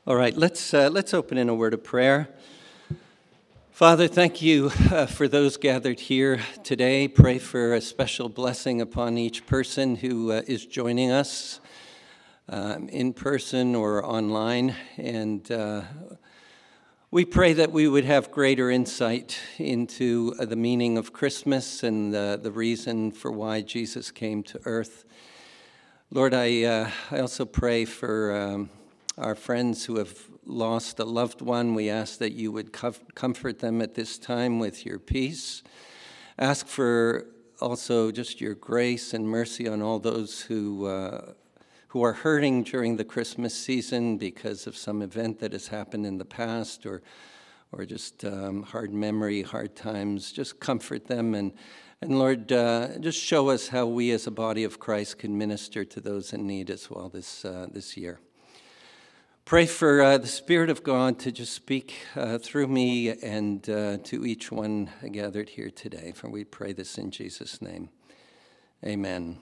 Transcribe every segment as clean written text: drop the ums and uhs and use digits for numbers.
All right, let's open in a word of prayer. Father, thank you for those gathered here today. Pray for a special blessing upon each person who is joining us in person or online. And we pray that we would have greater insight into the meaning of Christmas and the reason for why Jesus came to earth. Lord, I also pray for our friends who have lost a loved one. We ask that you would comfort them at this time with your peace. Ask for also just your grace and mercy on all those who are hurting during the Christmas season because of some event that has happened in the past or just hard memory, hard times. Just comfort them and Lord, just show us how we as a body of Christ can minister to those in need as well this year. Pray for the Spirit of God to just speak through me and to each one gathered here today. For we pray this in Jesus' name. Amen.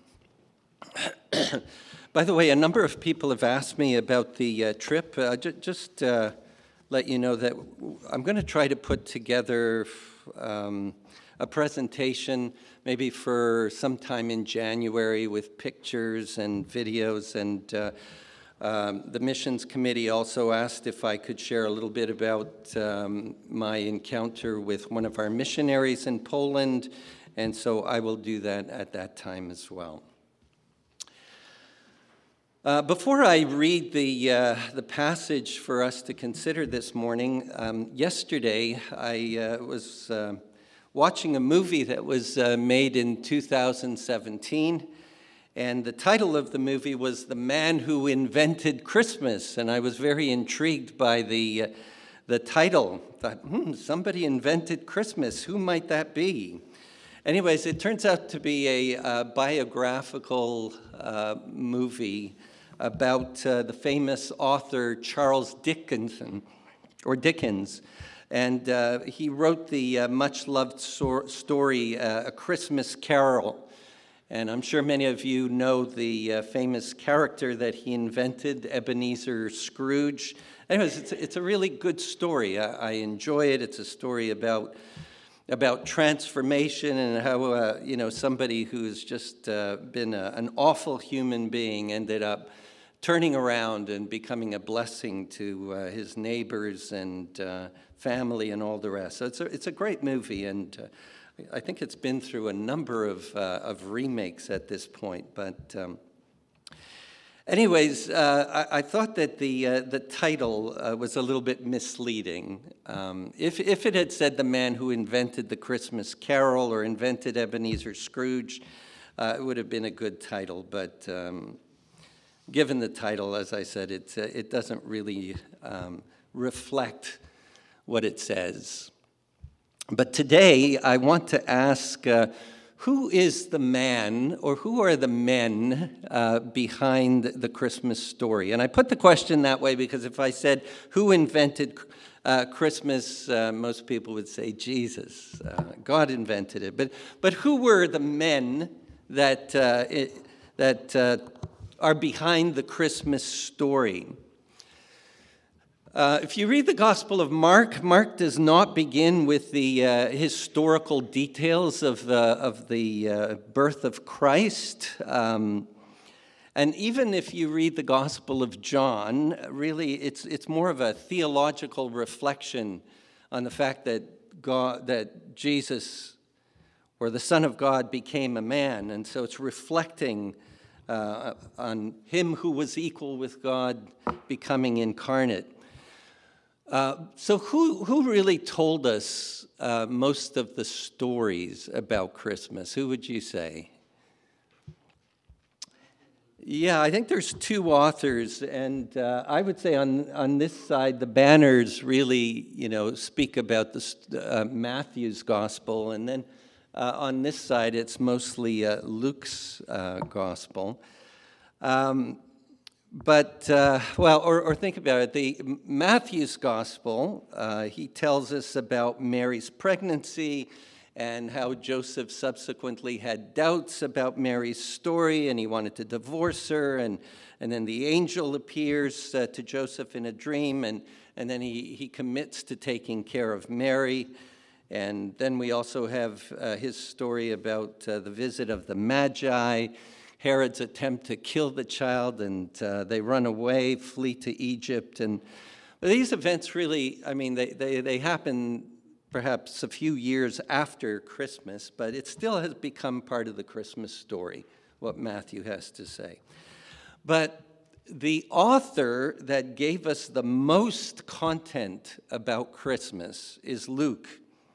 By the way, a number of people have asked me about the trip. Just let you know that I'm going to try to put together a presentation maybe for sometime in January with pictures and videos. And the missions committee also asked if I could share a little bit about my encounter with one of our missionaries in Poland. And so I will do that at that time as well. Before I read the passage for us to consider this morning, yesterday I was watching a movie that was made in 2017, and the title of the movie was The Man Who Invented Christmas, and I was very intrigued by the title. I thought, somebody invented Christmas. Who might that be? Anyways, it turns out to be a biographical movie about the famous author Charles Dickens. And he wrote the much-loved story, A Christmas Carol. And I'm sure many of you know the famous character that he invented, Ebenezer Scrooge. Anyways, it's a really good story. I enjoy it. It's a story about transformation and how somebody who's just been an awful human being ended up turning around and becoming a blessing to his neighbors and family and all the rest. So it's a great movie, and I think it's been through a number of remakes at this point. But anyways, I thought that the title was a little bit misleading. If it had said The Man Who Invented the Christmas Carol or invented Ebenezer Scrooge, it would have been a good title. But given the title, as I said, it doesn't really reflect what it says. But today, I want to ask, who is the man, or who are the men behind the Christmas story? And I put the question that way because if I said, who invented Christmas, most people would say Jesus. God invented it. But who were the men that are behind the Christmas story? If you read the Gospel of Mark, Mark does not begin with the historical details of the birth of Christ. And even if you read the Gospel of John, really it's more of a theological reflection on the fact that Jesus, or the Son of God, became a man. And so it's reflecting on him who was equal with God becoming incarnate. So who really told us most of the stories about Christmas? Who would you say? Yeah, I think there's two authors, and I would say on this side, the banners really, speak about Matthew's gospel, and then on this side, it's mostly Luke's gospel. But think about it. The Matthew's gospel, he tells us about Mary's pregnancy and how Joseph subsequently had doubts about Mary's story, and he wanted to divorce her, and then the angel appears to Joseph in a dream, and then he commits to taking care of Mary. And then we also have his story about the visit of the Magi, Herod's attempt to kill the child, and they run away, flee to Egypt. And these events really, I mean, they happen perhaps a few years after Christmas, but it still has become part of the Christmas story, what Matthew has to say. But the author that gave us the most content about Christmas is Luke.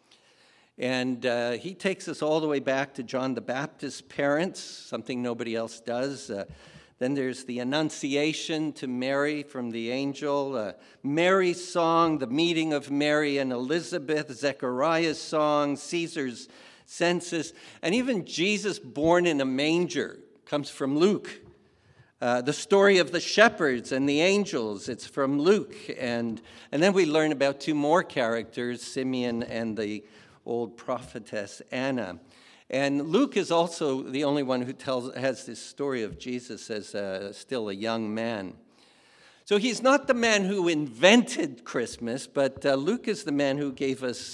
And he takes us all the way back to John the Baptist's parents, something nobody else does. Then there's the Annunciation to Mary from the angel, Mary's song, the meeting of Mary and Elizabeth, Zechariah's song, Caesar's census, and even Jesus born in a manger comes from Luke. The story of the shepherds and the angels, it's from Luke. And then we learn about two more characters, Simeon and the old prophetess Anna. And Luke is also the only one who has this story of Jesus as still a young man. So he's not the man who invented Christmas, but Luke is the man who gave us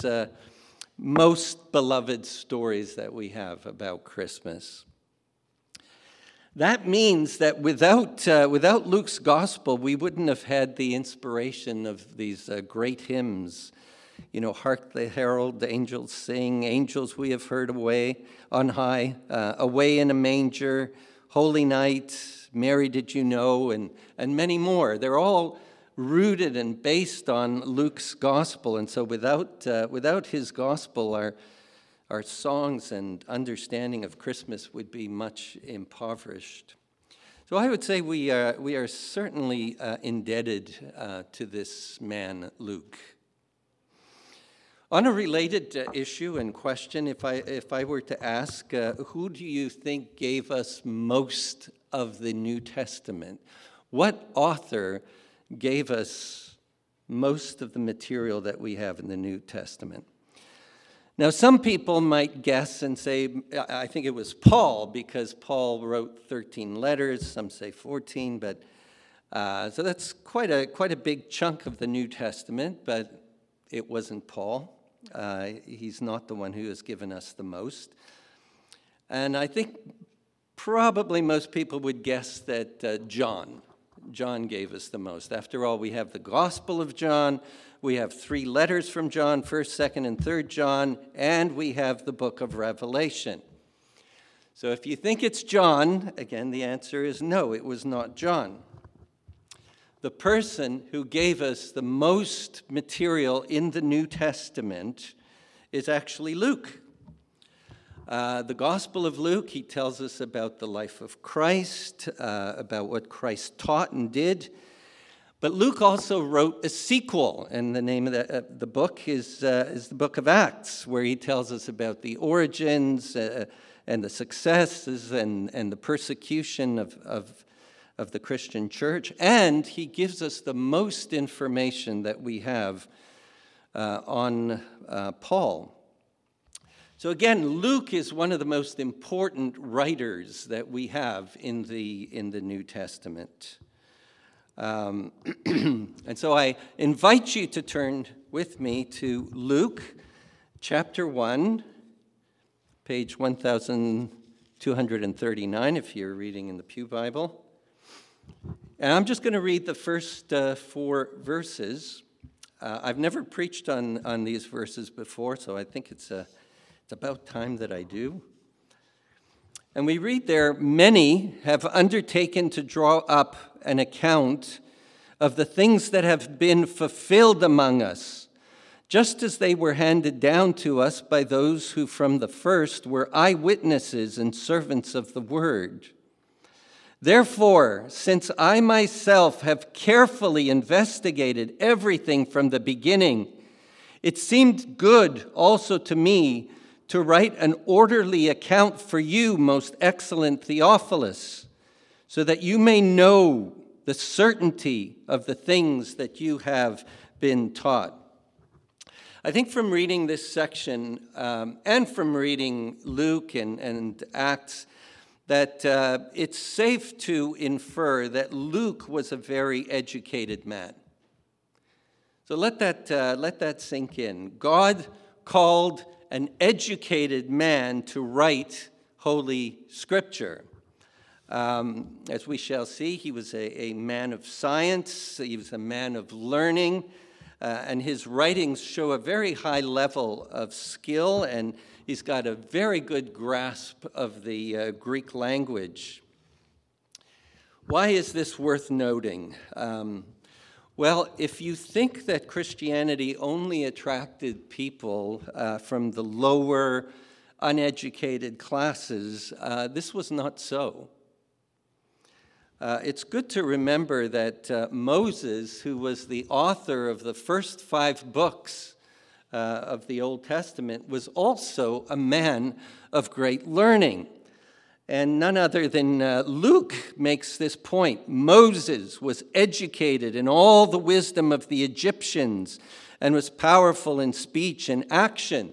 most beloved stories that we have about Christmas. That means that without Luke's gospel, we wouldn't have had the inspiration of these great hymns. You know, hark the herald, the angels sing, angels we have heard away on high, away in a manger, holy night, Mary did you know, and many more. They're all rooted and based on Luke's gospel. And so without his gospel, our songs and understanding of Christmas would be much impoverished. So I would say we are certainly indebted to this man, Luke. On a related issue and question, if I were to ask, who do you think gave us most of the New Testament? What author gave us most of the material that we have in the New Testament? Now, some people might guess and say, I think it was Paul, because Paul wrote 13 letters, some say 14, but so that's quite a big chunk of the New Testament, but it wasn't Paul. He's not the one who has given us the most. And I think probably most people would guess that John gave us the most. After all, we have the Gospel of John, we have 3 letters from John, 1st, 2nd, and 3rd John, and we have the book of Revelation. So if you think it's John, again, the answer is no, it was not John. The person who gave us the most material in the New Testament is actually Luke. The Gospel of Luke, he tells us about the life of Christ, about what Christ taught and did. But Luke also wrote a sequel, and the name of the book is the book of Acts, where he tells us about the origins and the successes and the persecution of the Christian church, and he gives us the most information that we have on Paul. So again, Luke is one of the most important writers that we have in the New Testament. And so I invite you to turn with me to Luke chapter 1, page 1239, if you're reading in the Pew Bible. And I'm just going to read the first 4 verses. I've never preached on these verses before, so I think it's about time that I do. And we read there, many have undertaken to draw up an account of the things that have been fulfilled among us, just as they were handed down to us by those who from the first were eyewitnesses and servants of the word. Therefore, since I myself have carefully investigated everything from the beginning, it seemed good also to me to write an orderly account for you, most excellent Theophilus, so that you may know the certainty of the things that you have been taught. I think from reading this section and from reading Luke and Acts, that it's safe to infer that Luke was a very educated man. So let that sink in. God called an educated man to write Holy Scripture. As we shall see, he was a man of science, he was a man of learning, and his writings show a very high level of skill, and he's got a very good grasp of the Greek language. Why is this worth noting? Well, if you think that Christianity only attracted people from the lower, uneducated classes, this was not so. It's good to remember that Moses, who was the author of the first 5 books of the Old Testament, was also a man of great learning. And none other than Luke makes this point. Moses was educated in all the wisdom of the Egyptians and was powerful in speech and action.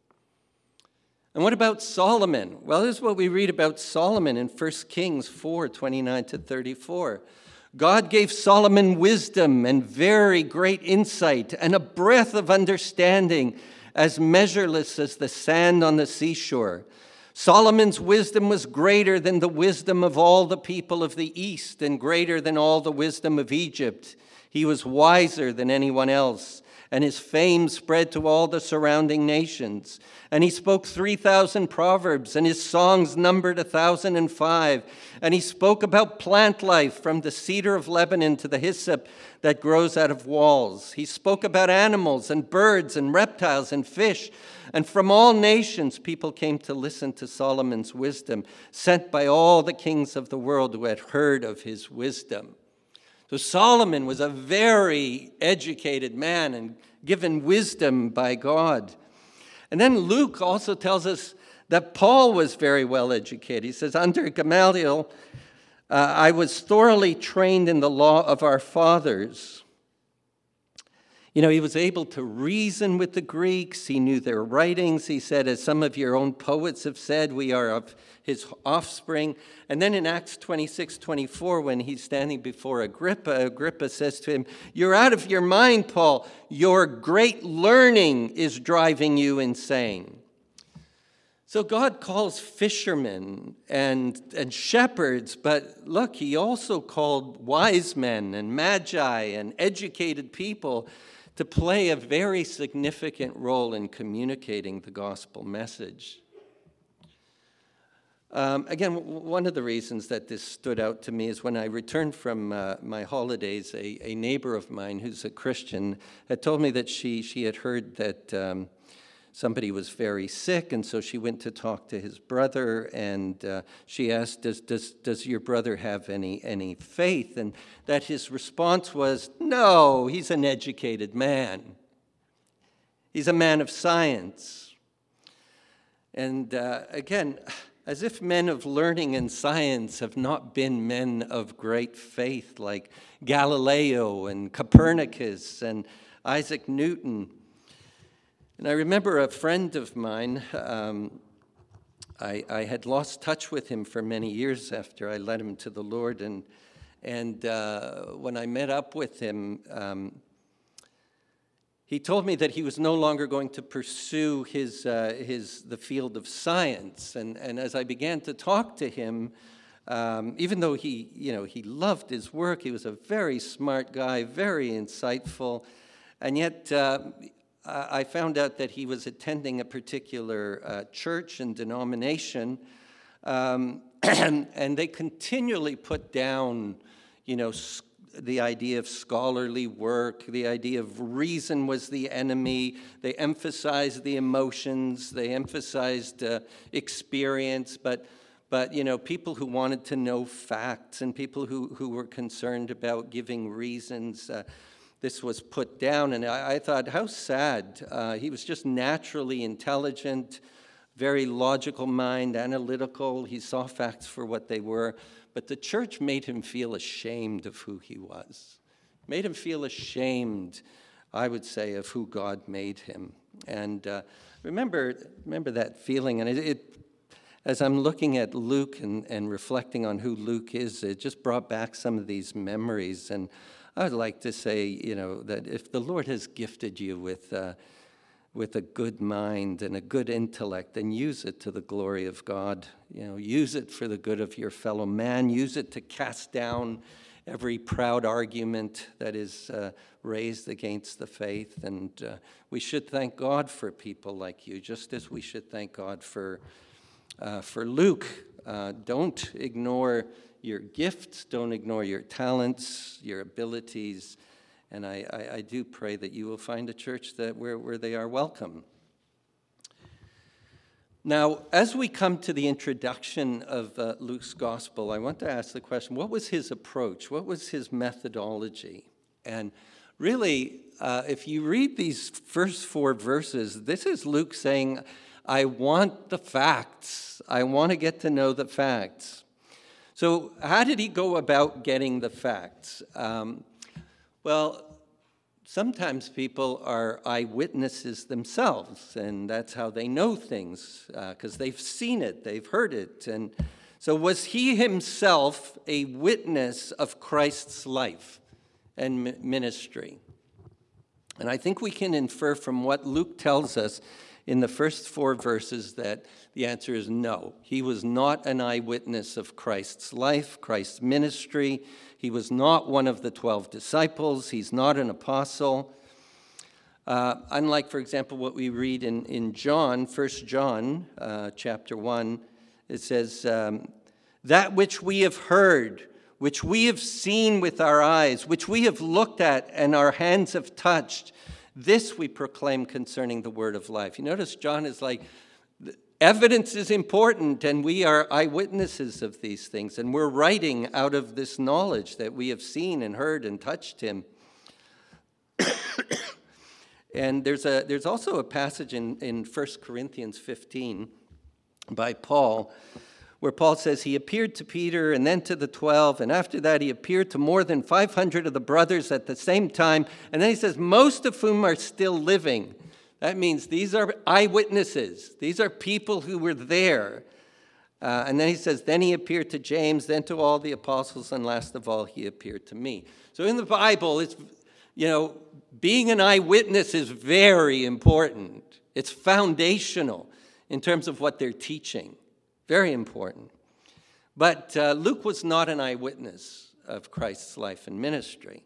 And what about Solomon? Well, this is what we read about Solomon in 1 Kings 4:29-34. God gave Solomon wisdom and very great insight and a breadth of understanding as measureless as the sand on the seashore. Solomon's wisdom was greater than the wisdom of all the people of the East and greater than all the wisdom of Egypt. He was wiser than anyone else, and his fame spread to all the surrounding nations. And he spoke 3,000 proverbs, and his songs numbered 1,005. And he spoke about plant life, from the cedar of Lebanon to the hyssop that grows out of walls. He spoke about animals and birds and reptiles and fish. And from all nations, people came to listen to Solomon's wisdom, sent by all the kings of the world who had heard of his wisdom. So Solomon was a very educated man and given wisdom by God. And then Luke also tells us that Paul was very well educated. He says, under Gamaliel, I was thoroughly trained in the law of our fathers. You know, he was able to reason with the Greeks. He knew their writings. He said, as some of your own poets have said, we are of his offspring. And then in Acts 26:24, when he's standing before Agrippa says to him, you're out of your mind, Paul. Your great learning is driving you insane. So God calls fishermen and shepherds, but look, he also called wise men and magi and educated people to play a very significant role in communicating the gospel message. Again, one of the reasons that this stood out to me is when I returned from my holidays, a neighbor of mine who's a Christian had told me that she had heard that somebody was very sick, and so she went to talk to his brother, and she asked, does your brother have any faith? And that his response was, no, he's an educated man. He's a man of science. And again, as if men of learning and science have not been men of great faith like Galileo and Copernicus and Isaac Newton. And I remember a friend of mine, I had lost touch with him for many years after I led him to the Lord, and when I met up with him, he told me that he was no longer going to pursue the field of science. And as I began to talk to him, even though he loved his work, he was a very smart guy, very insightful, and yet I found out that he was attending a particular church and denomination, and they continually put down, the idea of scholarly work, the idea of reason was the enemy. They emphasized the emotions, they emphasized experience, but people who wanted to know facts and people who were concerned about giving reasons, this was put down. And I thought, how sad. He was just naturally intelligent, very logical mind, analytical. He saw facts for what they were. But the church made him feel ashamed of who he was, made him feel ashamed I would say, of who God made him. And remember that feeling. And as I'm looking at Luke and reflecting on who Luke is, it just brought back some of these memories. And I would like to say, that if the Lord has gifted you with a good mind and a good intellect, then use it to the glory of God. Use it for the good of your fellow man. Use it to cast down every proud argument that is raised against the faith. And we should thank God for people like you, just as we should thank God for Luke. Don't ignore your gifts. Don't ignore your talents, your abilities. And I do pray that you will find a church where they are welcome. Now, as we come to the introduction of Luke's gospel, I want to ask the question, what was his approach? What was his methodology? And really, if you read these first 4 verses, this is Luke saying, I want the facts. I want to get to know the facts. So how did he go about getting the facts? Well, sometimes people are eyewitnesses themselves, and that's how they know things, because they've seen it, they've heard it. And so was he himself a witness of Christ's life and ministry? And I think we can infer from what Luke tells us in the first 4 verses that the answer is no. He was not an eyewitness of Christ's life, Christ's ministry. He was not one of the 12 disciples. He's not an apostle. Unlike, for example, what we read in John, 1 John chapter 1, it says, that which we have heard, which we have seen with our eyes, which we have looked at and our hands have touched, this we proclaim concerning the word of life. You notice John is like, evidence is important, and we are eyewitnesses of these things, and we're writing out of this knowledge that we have seen and heard and touched him. And there's also a passage in 1 Corinthians 15 by Paul, where Paul says he appeared to Peter and then to the 12, and after that he appeared to more than 500 of the brothers at the same time, and then he says, most of whom are still living. That means these are eyewitnesses. These are people who were there. And then he says, then he appeared to James, then to all the apostles, and last of all, he appeared to me. So in the Bible, it's, being an eyewitness is very important. It's foundational in terms of what they're teaching. Very important. But Luke was not an eyewitness of Christ's life and ministry.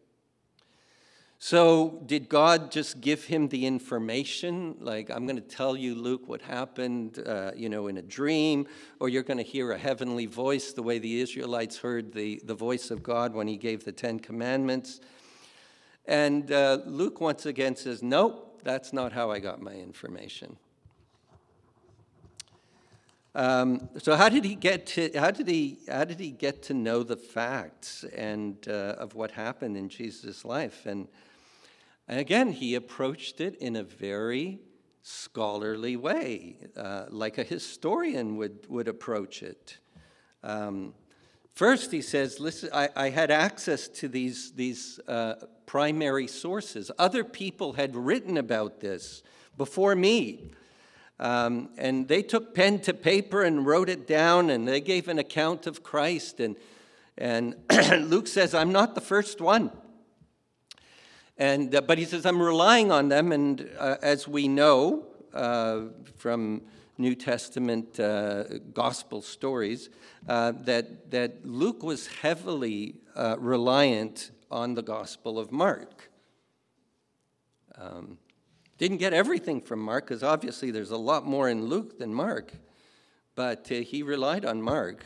So did God just give him the information? Like, I'm going to tell you, Luke, what happened, in a dream, or you're going to hear a heavenly voice the way the Israelites heard the voice of God when he gave the 10 Commandments. And Luke once again says, nope, that's not how I got my information. So how did he get to know the facts and of what happened in Jesus' life? And again, he approached it in a very scholarly way, like a historian would approach it. First, he says, listen, I had access to these primary sources. Other people had written about this before me. And they took pen to paper and wrote it down, and they gave an account of Christ. And Luke says, I'm not the first one. But he says, I'm relying on them. And as we know from New Testament gospel stories, that Luke was heavily reliant on the Gospel of Mark. Didn't get everything from Mark, because obviously there's a lot more in Luke than Mark, but he relied on Mark.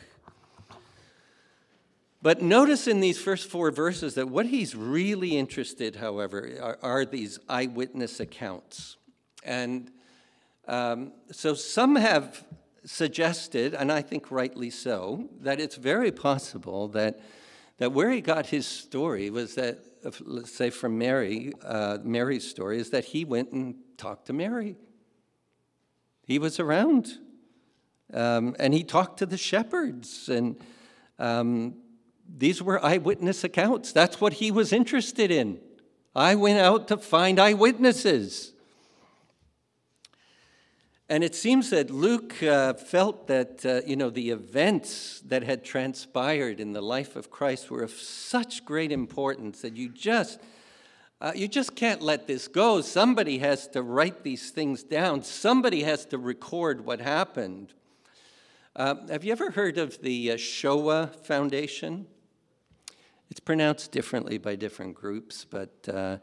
But notice in these first 4 verses that what he's really interested, however, are these eyewitness accounts. And so some have suggested, and I think rightly so, that it's very possible that where he got his story was that, let's say from Mary's story, is that he went and talked to Mary. He was around, and he talked to the shepherds, and these were eyewitness accounts. That's what he was interested in, I went out to find eyewitnesses. And it seems that Luke felt that, the events that had transpired in the life of Christ were of such great importance that you just can't let this go. Somebody has to write these things down. Somebody has to record what happened. Have you ever heard of the Shoah Foundation? It's pronounced differently by different groups, but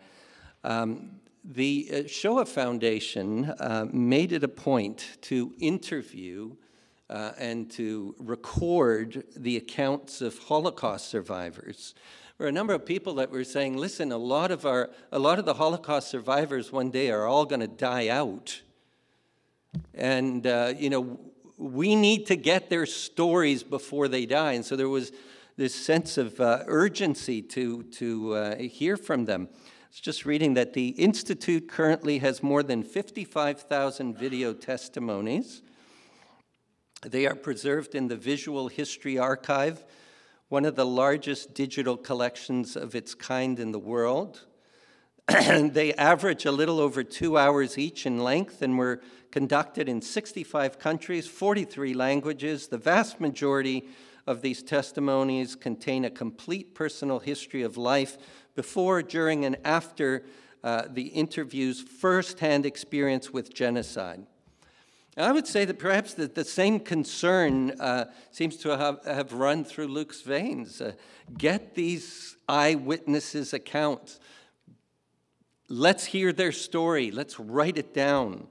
the Shoah Foundation made it a point to interview and to record the accounts of Holocaust survivors. There were a number of people that were saying, listen, a lot of the Holocaust survivors one day are all going to die out. And, we need to get their stories before they die. And so there was this sense of urgency to hear from them. I was just reading that the Institute currently has more than 55,000 video testimonies. They are preserved in the Visual History Archive, one of the largest digital collections of its kind in the world. They average a little over 2 hours each in length and were conducted in 65 countries, 43 languages. The vast majority of these testimonies contain a complete personal history of life before, during, and after the interview's first-hand experience with genocide. I would say that perhaps the same concern seems to have run through Luke's veins. Get these eyewitnesses' accounts. Let's hear their story. Let's write it down.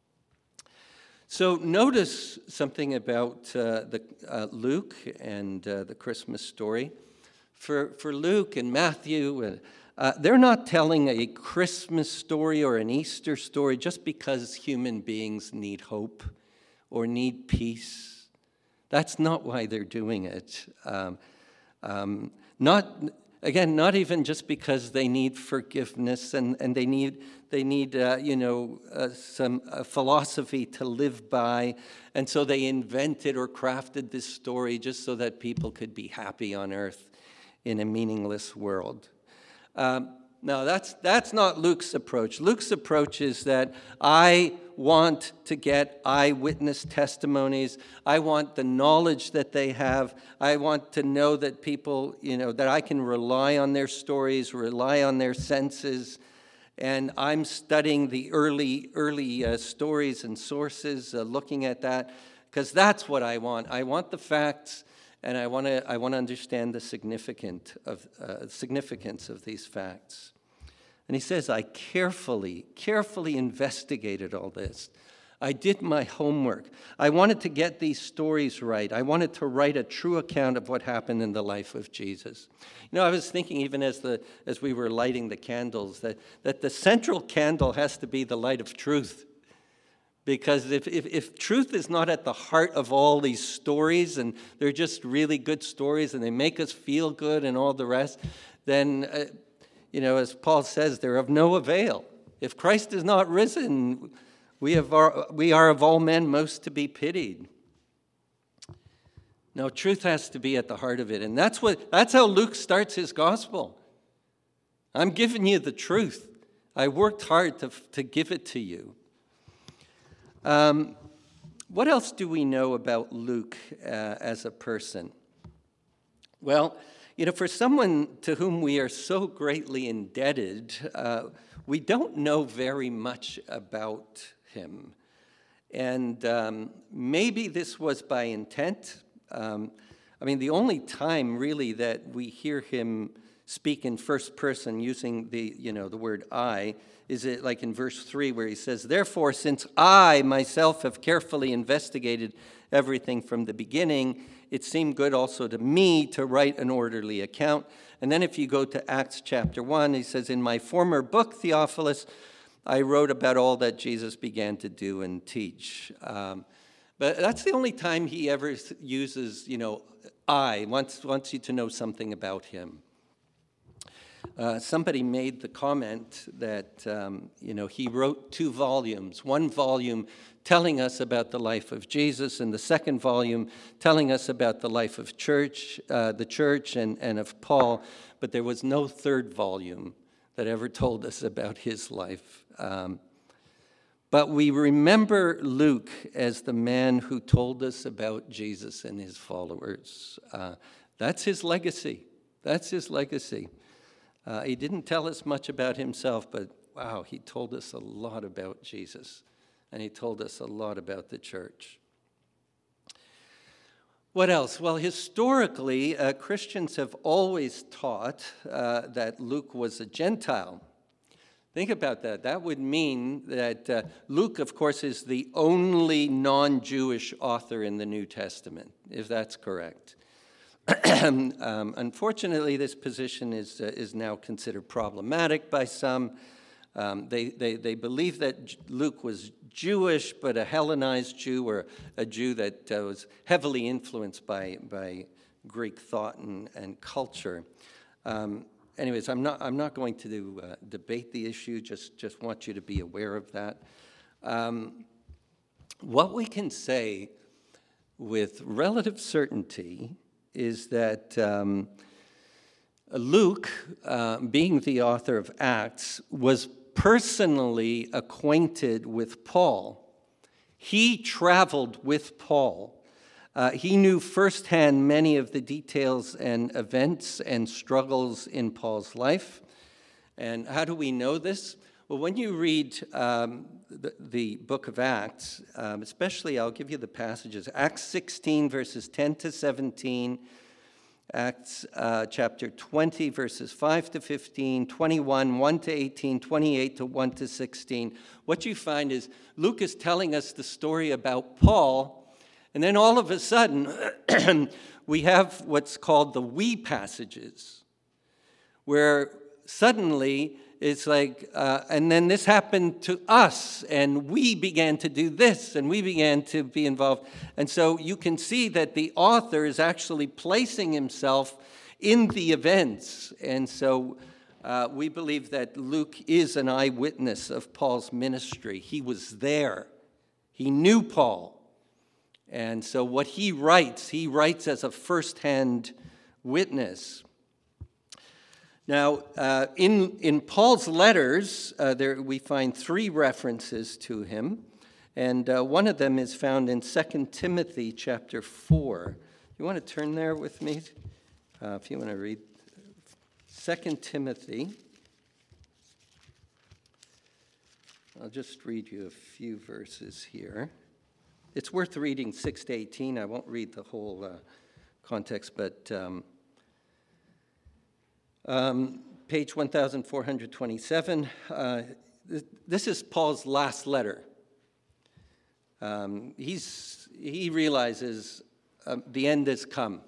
So notice something about Luke and the Christmas story. For Luke and Matthew, they're not telling a Christmas story or an Easter story just because human beings need hope or need peace. That's not why they're doing it. Not even just because they need forgiveness and they need some philosophy to live by, and so they invented or crafted this story just so that people could be happy on earth in a meaningless world. No, that's not Luke's approach. Luke's approach is that I want to get eyewitness testimonies. I want the knowledge that they have. I want to know that people, that I can rely on their stories, rely on their senses. And I'm studying the early stories and sources, looking at that, because that's what I want. I want the facts, and I want to understand the significance of these facts. And he says, I carefully investigated all this. I did my homework. I wanted to get these stories right. I wanted to write a true account of what happened in the life of Jesus. I was thinking, even as we were lighting the candles, that the central candle has to be the light of truth. Because if truth is not at the heart of all these stories, and they're just really good stories, and they make us feel good and all the rest, then, as Paul says, they're of no avail. If Christ is not risen, we are of all men most to be pitied. No, truth has to be at the heart of it, and that's how Luke starts his gospel. I'm giving you the truth. I worked hard to give it to you. What else do we know about Luke as a person? Well, for someone to whom we are so greatly indebted, we don't know very much about him. And maybe this was by intent. The only time really that we hear him speak in first person using the word I is it like in verse 3 where he says, therefore, since I myself have carefully investigated everything from the beginning, it seemed good also to me to write an orderly account. And then if you go to Acts chapter 1, he says, in my former book, Theophilus, I wrote about all that Jesus began to do and teach. But that's the only time he ever uses, I, wants you to know something about him. Somebody made the comment that, he wrote 2 volumes. One volume telling us about the life of Jesus, and the second volume telling us about the life of the church and of Paul, but there was no third volume that ever told us about his life. But we remember Luke as the man who told us about Jesus and his followers. That's his legacy. That's his legacy. He didn't tell us much about himself, but wow, he told us a lot about Jesus, and he told us a lot about the church. What else? Well, historically, Christians have always taught that Luke was a Gentile. Think about that. That would mean that Luke, of course, is the only non-Jewish author in the New Testament, if that's correct. Unfortunately, this position is now considered problematic by some. They believe that Luke was Jewish, but a Hellenized Jew, or a Jew that was heavily influenced by Greek thought and culture. Anyways, I'm not going to debate the issue. Just want you to be aware of that. What we can say with relative certainty is that Luke, being the author of Acts, was personally acquainted with Paul. He traveled with Paul. He knew firsthand many of the details and events and struggles in Paul's life. And how do we know this? Well, when you read the book of Acts, especially, I'll give you the passages. Acts 16, verses 10 to 17, Acts chapter 20, verses 5 to 15, 21, 1 to 18, 28 to 1 to 16. What you find is Luke is telling us the story about Paul, and then all of a sudden we have what's called the we passages, where suddenly it's like, and then this happened to us, and we began to do this, and we began to be involved. And so you can see that the author is actually placing himself in the events. And so we believe that Luke is an eyewitness of Paul's ministry. He was there. He knew Paul. And so what he writes as a firsthand witness. Now, in Paul's letters, we find three references to him, and one of them is found in 2 Timothy chapter 4. You want to turn there with me, if you want to read 2 Timothy. I'll just read you a few verses here. It's worth reading 6 to 18. I won't read the whole context, but page 1427. This is Paul's last letter. He realizes the end has come.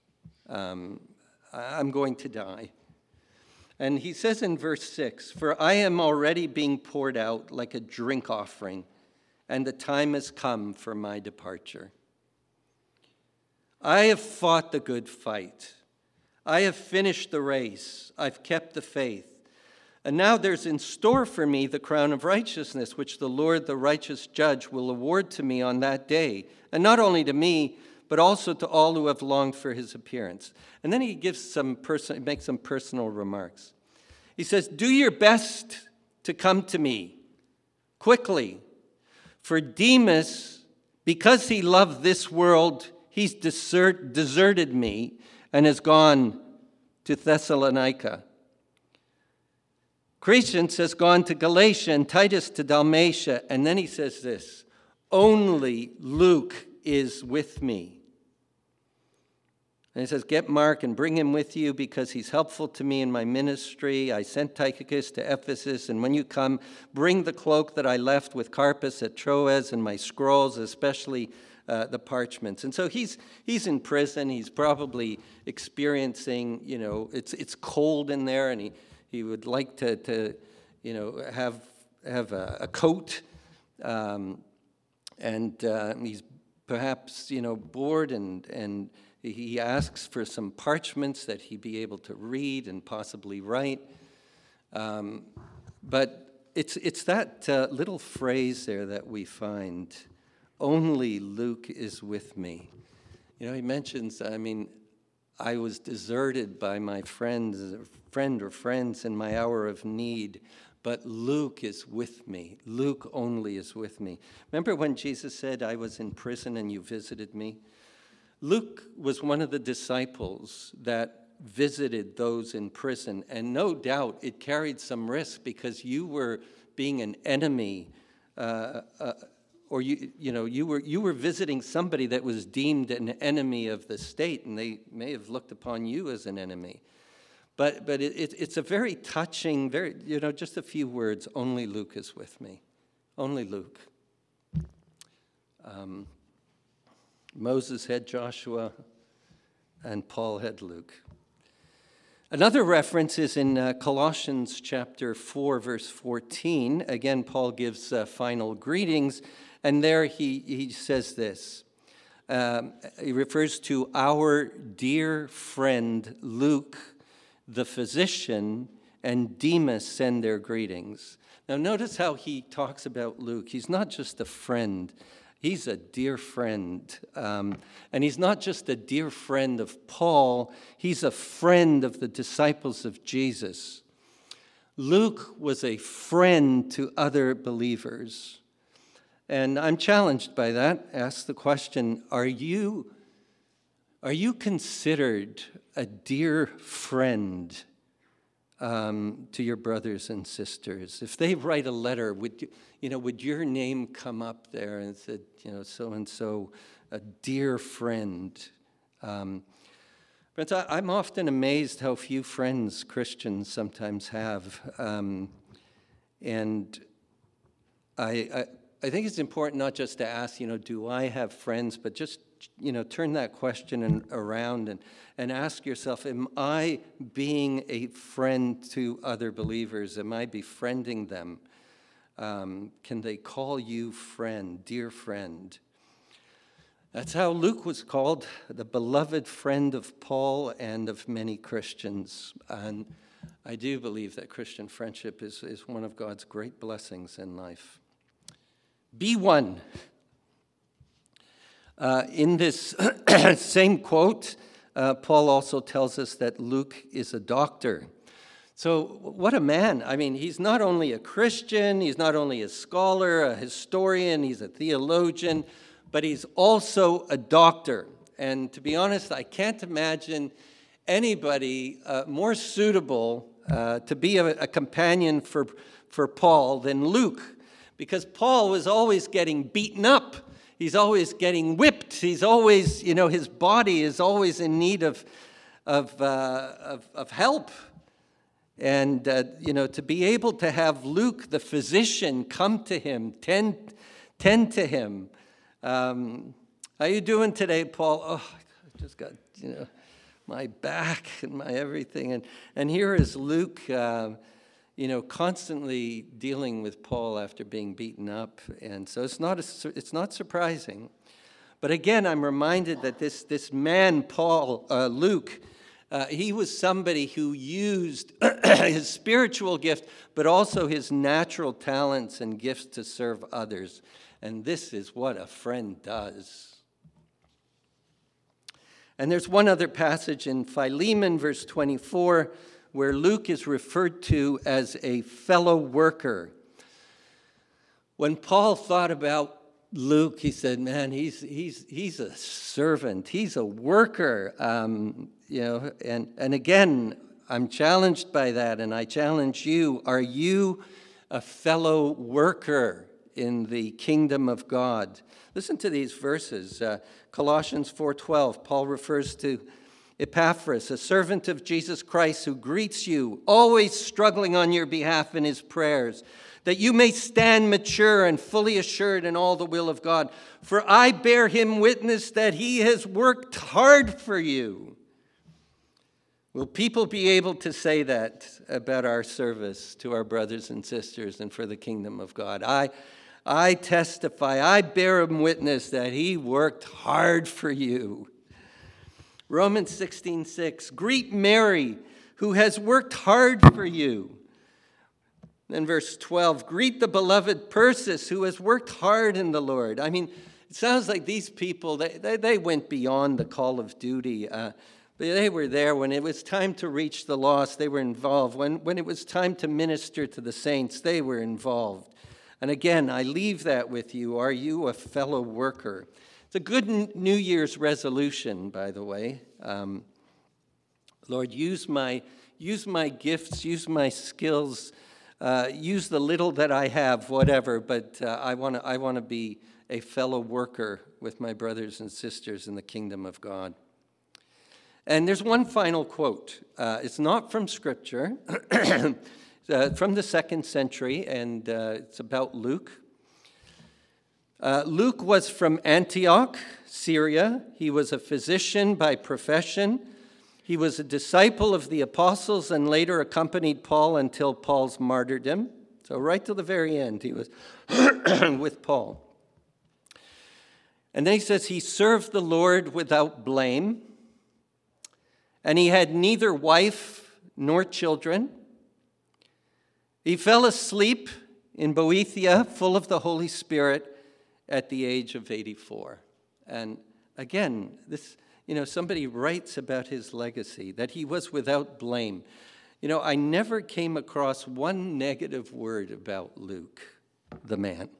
I'm going to die. And he says in verse 6, "For I am already being poured out like a drink offering, and the time has come for my departure. I have fought the good fight. I have finished the race. I've kept the faith. And now there's in store for me the crown of righteousness, which the Lord, the righteous judge, will award to me on that day. And not only to me, but also to all who have longed for his appearance." And then he makes some personal remarks. He says, "Do your best to come to me quickly. For Demas, because he loved this world, he's deserted me and has gone to Thessalonica. Crescens has gone to Galatia and Titus to Dalmatia." And then he says this, "Only Luke is with me." And he says, "Get Mark and bring him with you because he's helpful to me in my ministry. I sent Tychicus to Ephesus, and when you come, bring the cloak that I left with Carpus at Troas and my scrolls, especially the parchments." And so he's in prison. He's probably experiencing, it's cold in there, and he would like to have a coat, and he's perhaps bored, and he asks for some parchments that he be able to read and possibly write. But it's that little phrase there that we find, "Only Luke is with me." He mentions, I was deserted by my friend or friends in my hour of need, but Luke is with me. Luke only is with me. Remember when Jesus said, I was in prison and you visited me? Luke was one of the disciples that visited those in prison, and no doubt it carried some risk because you were being an enemy, or you were visiting somebody that was deemed an enemy of the state, and they may have looked upon you as an enemy. But it's a very touching, just a few words. Only Luke is with me. Only Luke. Moses had Joshua, and Paul had Luke. Another reference is in Colossians chapter 4, verse 14. Again, Paul gives final greetings, and there he says this. He refers to our dear friend Luke, the physician, and Demas send their greetings. Now notice how he talks about Luke. He's not just a friend. He's a dear friend. And he's not just a dear friend of Paul. He's a friend of the disciples of Jesus. Luke was a friend to other believers. And I'm challenged by that. Ask the question, are you considered a dear friend to your brothers and sisters? If they write a letter, would your name come up there and said, so-and-so, a dear friend? But I'm often amazed how few friends Christians sometimes have. And I think it's important not just to ask, do I have friends, but just, turn that question around and ask yourself, am I being a friend to other believers? Am I befriending them? Can they call you friend, dear friend? That's how Luke was called, the beloved friend of Paul and of many Christians. And I do believe that Christian friendship is one of God's great blessings in life. Be one. In this same quote, Paul also tells us that Luke is a doctor. So what a man. I mean, he's not only a Christian, he's not only a scholar, a historian, he's a theologian, but he's also a doctor. And to be honest, I can't imagine anybody more suitable to be a companion for Paul than Luke, because Paul was always getting beaten up. He's always getting whipped. He's always, his body is always in need of help. And, to be able to have Luke, the physician, come to him, tend to him. How you doing today, Paul? Oh, I just got, my back and my everything. And here is Luke, constantly dealing with Paul after being beaten up. And so it's not surprising. But again, I'm reminded that this man, Paul, Luke, he was somebody who used his spiritual gift, but also his natural talents and gifts to serve others. And this is what a friend does. And there's one other passage in Philemon, verse 24, where Luke is referred to as a fellow worker. When Paul thought about Luke, he said, man, he's a servant. He's a worker. And again, I'm challenged by that, and I challenge you. Are you a fellow worker in the kingdom of God? Listen to these verses. Colossians 4:12, Paul refers to Epaphras, a servant of Jesus Christ who greets you, always struggling on your behalf in his prayers, that you may stand mature and fully assured in all the will of God. For I bear him witness that he has worked hard for you. Will people be able to say that about our service to our brothers and sisters and for the kingdom of God? I testify, I bear him witness that he worked hard for you. Romans 16:6, greet Mary, who has worked hard for you. Then verse 12, greet the beloved Persis, who has worked hard in the Lord. I mean, it sounds like these people, they went beyond the call of duty. But they were there. When it was time to reach the lost, they were involved. When it was time to minister to the saints, they were involved. And again, I leave that with you. Are you a fellow worker? It's a good New Year's resolution, by the way. Lord, use my gifts, use my skills, use the little that I have, whatever. But I want to be a fellow worker with my brothers and sisters in the kingdom of God. And there's one final quote. It's not from Scripture, from the 2nd century, and it's about Luke. Luke was from Antioch, Syria. He was a physician by profession. He was a disciple of the apostles and later accompanied Paul until Paul's martyrdom. So right to the very end, he was with Paul. And then he says he served the Lord without blame. And he had neither wife nor children. He fell asleep in Boethia, full of the Holy Spirit, at the age of 84. And again, somebody writes about his legacy, that he was without blame. I never came across one negative word about Luke, the man.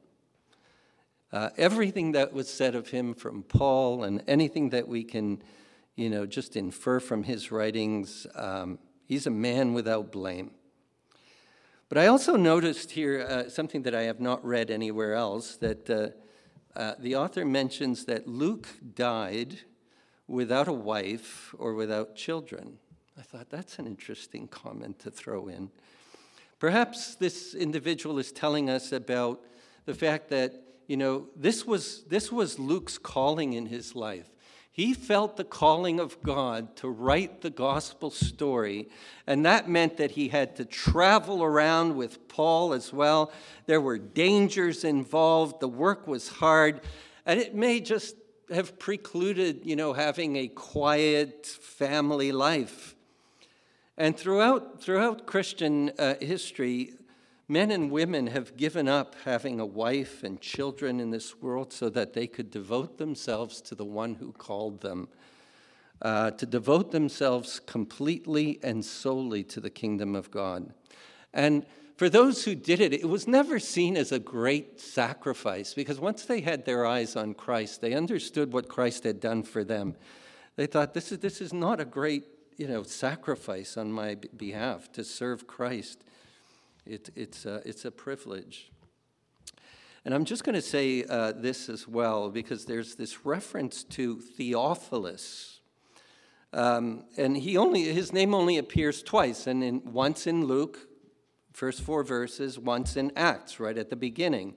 Everything that was said of him from Paul and anything that we can just infer from his writings, he's a man without blame. But I also noticed here something that I have not read anywhere else, that the author mentions that Luke died without a wife or without children. I thought that's an interesting comment to throw in. Perhaps this individual is telling us about the fact that, this was Luke's calling in his life. He felt the calling of God to write the gospel story, and that meant that he had to travel around with Paul as well. There were dangers involved. The work was hard, and it may just have precluded, having a quiet family life. And throughout Christian history, men and women have given up having a wife and children in this world so that they could devote themselves to the one who called them, to devote themselves completely and solely to the kingdom of God. And for those who did it, it was never seen as a great sacrifice, because once they had their eyes on Christ, they understood what Christ had done for them. They thought, this is not a great, sacrifice on my behalf to serve Christ. It's a privilege. And I'm just going to say this as well, because there's this reference to Theophilus. And his name only appears twice, and once in Luke, first 4 verses, once in Acts, right at the beginning.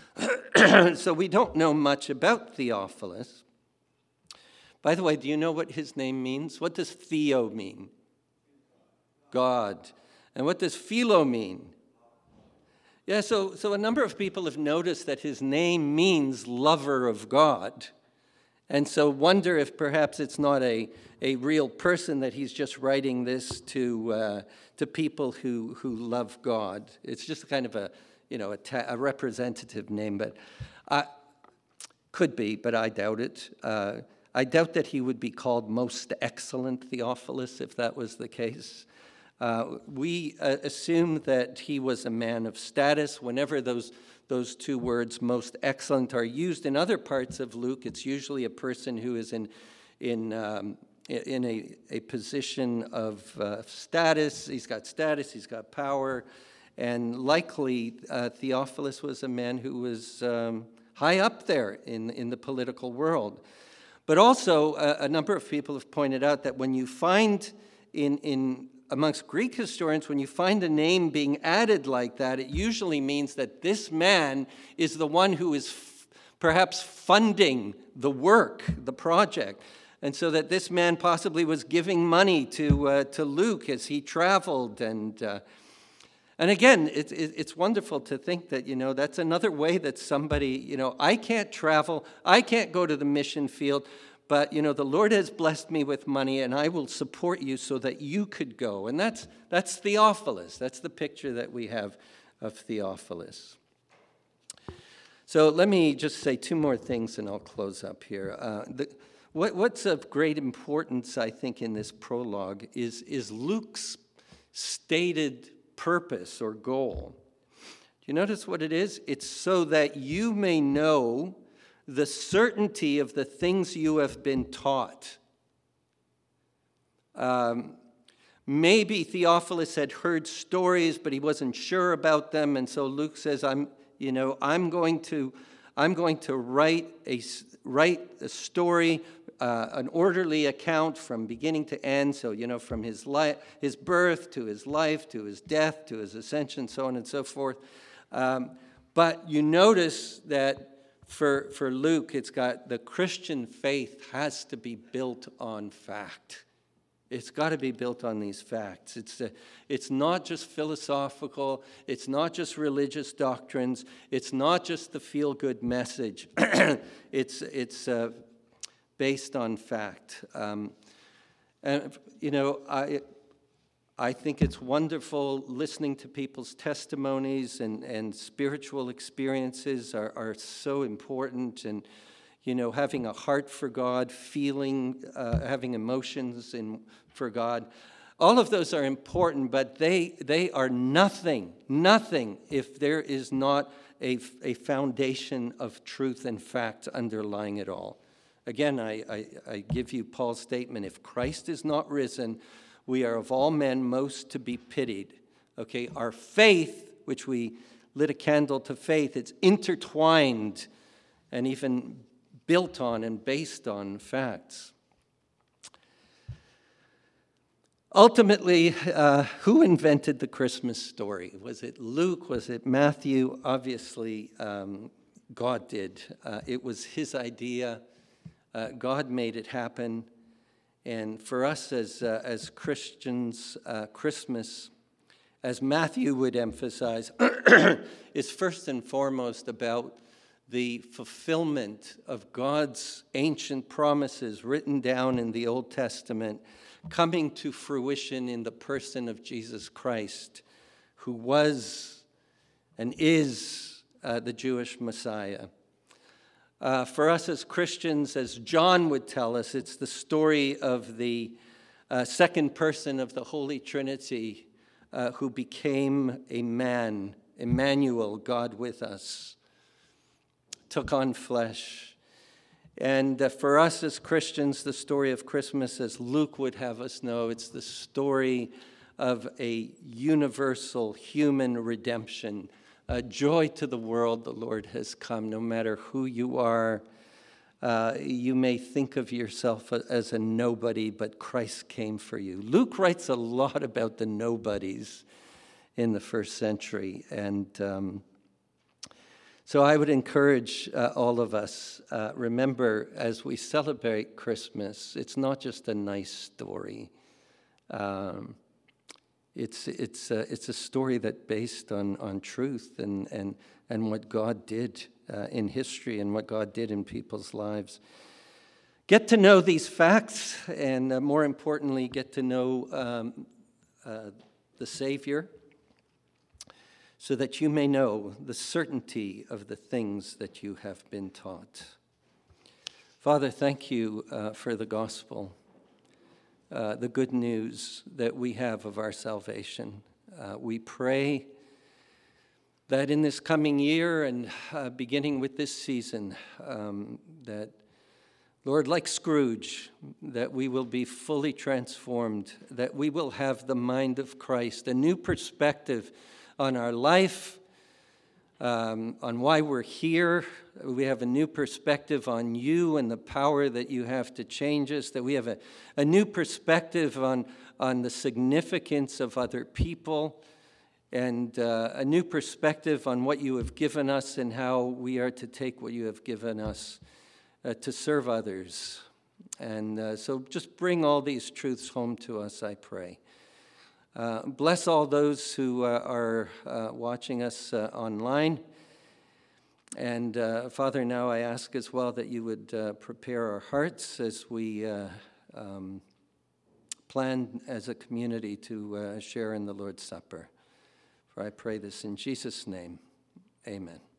So we don't know much about Theophilus. By the way, do you know what his name means? What does Theo mean? God. And what does Philo mean? Yeah, so a number of people have noticed that his name means lover of God. And so wonder if perhaps it's not a real person, that he's just writing this to people who love God. It's just kind of a representative name, but could be, but I doubt it. I doubt that he would be called Most Excellent Theophilus if that was the case. We assume that he was a man of status. Whenever those two words, most excellent, are used in other parts of Luke, it's usually a person who is in a position of status. He's got status, he's got power, and likely Theophilus was a man who was high up there in the political world. But also, a number of people have pointed out that when you find amongst Greek historians, when you find a name being added like that, it usually means that this man is the one who is perhaps funding the work, the project. And so that this man possibly was giving money to Luke as he traveled. And again, it's wonderful to think that, that's another way that somebody, I can't travel, I can't go to the mission field, but, the Lord has blessed me with money, and I will support you so that you could go. And that's Theophilus. That's the picture that we have of Theophilus. So let me just say 2 more things, and I'll close up here. What's of great importance, I think, in this prologue is Luke's stated purpose or goal. Do you notice what it is? It's so that you may know the certainty of the things you have been taught. Maybe Theophilus had heard stories, but he wasn't sure about them, and so Luke says, I'm going to write a story, an orderly account from beginning to end. So, from his birth to his life, to his death, to his ascension, so on and so forth. But you notice that for Luke, it's got the Christian faith has to be built on fact. It's got to be built on these facts. It's not just philosophical. It's not just religious doctrines. It's not just the feel-good message. It's based on fact. I think it's wonderful listening to people's testimonies, and spiritual experiences are so important, and having a heart for God, having emotions for God. All of those are important, but they are nothing if there is not a foundation of truth and fact underlying it all. Again, I give you Paul's statement, if Christ is not risen, we are of all men most to be pitied. Okay, our faith, which we lit a candle to faith, it's intertwined and even built on and based on facts. Ultimately, who invented the Christmas story? Was it Luke? Was it Matthew? Obviously, God did. It was his idea. God made it happen. And for us as Christians, Christmas, as Matthew would emphasize, is first and foremost about the fulfillment of God's ancient promises written down in the Old Testament, coming to fruition in the person of Jesus Christ, who was and is the Jewish Messiah. For us as Christians, as John would tell us, it's the story of the second person of the Holy Trinity who became a man, Emmanuel, God with us, took on flesh. And for us as Christians, the story of Christmas, as Luke would have us know, it's the story of a universal human redemption. Joy to the world, the Lord has come. No matter who you are, you may think of yourself as a nobody, but Christ came for you. Luke writes a lot about the nobodies in the first century. And so I would encourage all of us, remember, as we celebrate Christmas, it's not just a nice story. It's a story that's based on truth and what God did in history and what God did in people's lives. Get to know these facts, and more importantly, get to know the Savior, so that you may know the certainty of the things that you have been taught. Father, thank you for the gospel. The good news that we have of our salvation. We pray that in this coming year and beginning with this season, that, Lord, like Scrooge, that we will be fully transformed, that we will have the mind of Christ, a new perspective on our life, on why we're here. We have a new perspective on you and the power that you have to change us, that we have a new perspective on the significance of other people, and a new perspective on what you have given us and how we are to take what you have given us to serve others. And so just bring all these truths home to us, I pray. Bless all those who are watching us online. And Father, now I ask as well that you would prepare our hearts as we plan as a community to share in the Lord's Supper. For I pray this in Jesus' name. Amen.